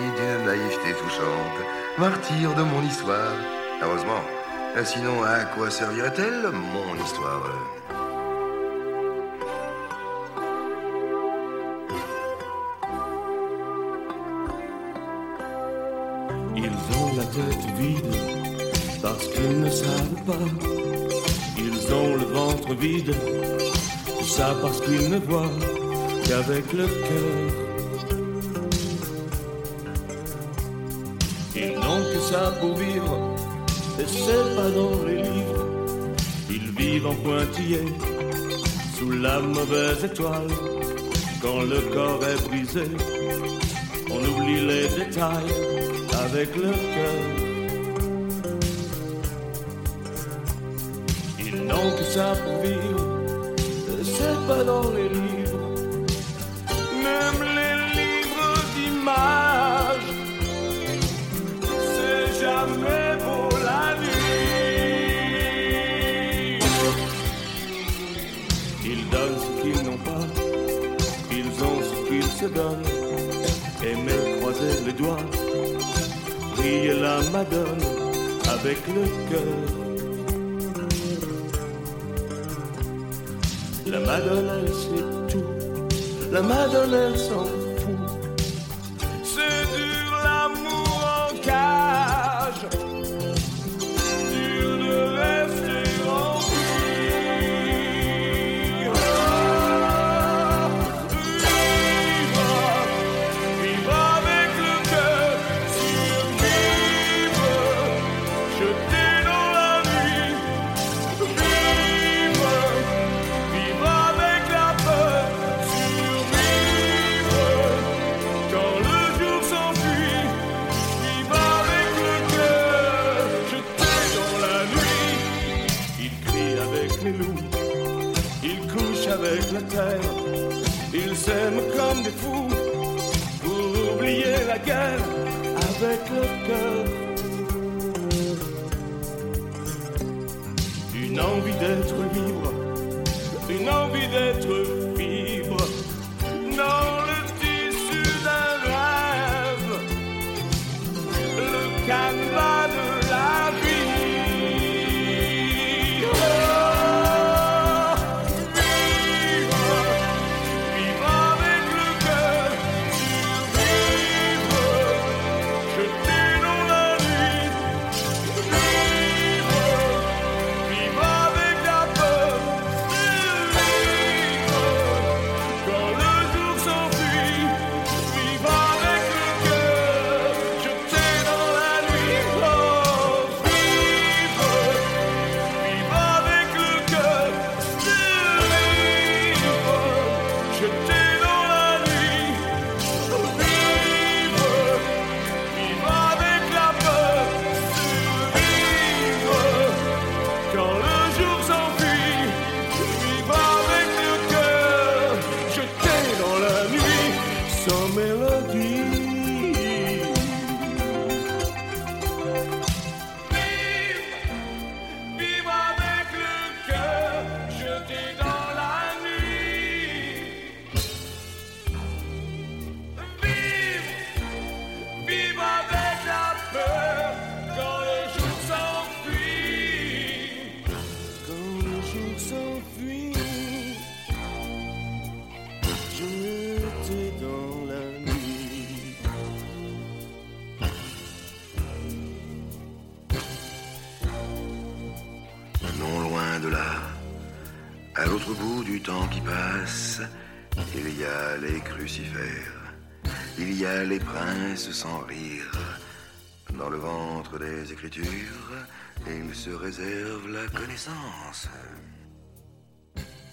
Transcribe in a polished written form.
d'une naïveté touchante, martyr de mon histoire. Heureusement, sinon à quoi servirait-elle, mon histoire? Ils ont la tête vide parce qu'ils ne savent pas. Ils ont le ventre vide, tout ça parce qu'ils ne voient qu'avec le cœur. Ils n'ont que ça pour vivre, et c'est pas dans les livres. Ils vivent en pointillé, sous la mauvaise étoile. Quand le corps est brisé, on oublie les détails avec le cœur. Ils n'ont que ça pour vivre, et c'est pas dans les livres. Même les livres d'images, c'est jamais beau la nuit. Ils donnent ce qu'ils n'ont pas, ils ont ce qu'ils se donnent. Aimer croiser les doigts, prier la Madone avec le cœur. La Madone elle sait tout, la Madone elle s'en fout. C'est dur l'amour en cage, dur de rester en vie. Vivre avec le cœur, survivre, jeter dans la nuit. Vivre avec la peur, survivre quand le jour s'enfuit. Vivre avec le cœur, jeter dans la nuit. Il crie avec les loups, il couche avec la terre. Ils s'aiment comme des fous pour oublier la guerre avec le cœur. Une envie d'être libre, une envie d'être fibre dans le tissu d'un rêve, le canevas de la vie. Oh, vivre avec le cœur, survivre, jeter dans la nuit. Vivre avec la peur, survivre quand le jour s'enfuit. Vivre avec le cœur, jeter dans la nuit. Oh, vivre avec le cœur, survivre, jeter dans la nuit. Vivre avec la peur, survivre quand le jour s'enfuit. Vivre avec le cœur, jeter dans la nuit sans mélodie. Vivre avec le cœur, jeter dans la nuit. Vivre avec la peur quand le jour s'enfuit. Quand le jour s'enfuit, jeter dans la nuit. Non loin de là, à l'autre bout du temps qui passe, il y a les crucifères, il y a les princes sans rire. Dans le ventre des Écritures, ils se réservent la connaissance.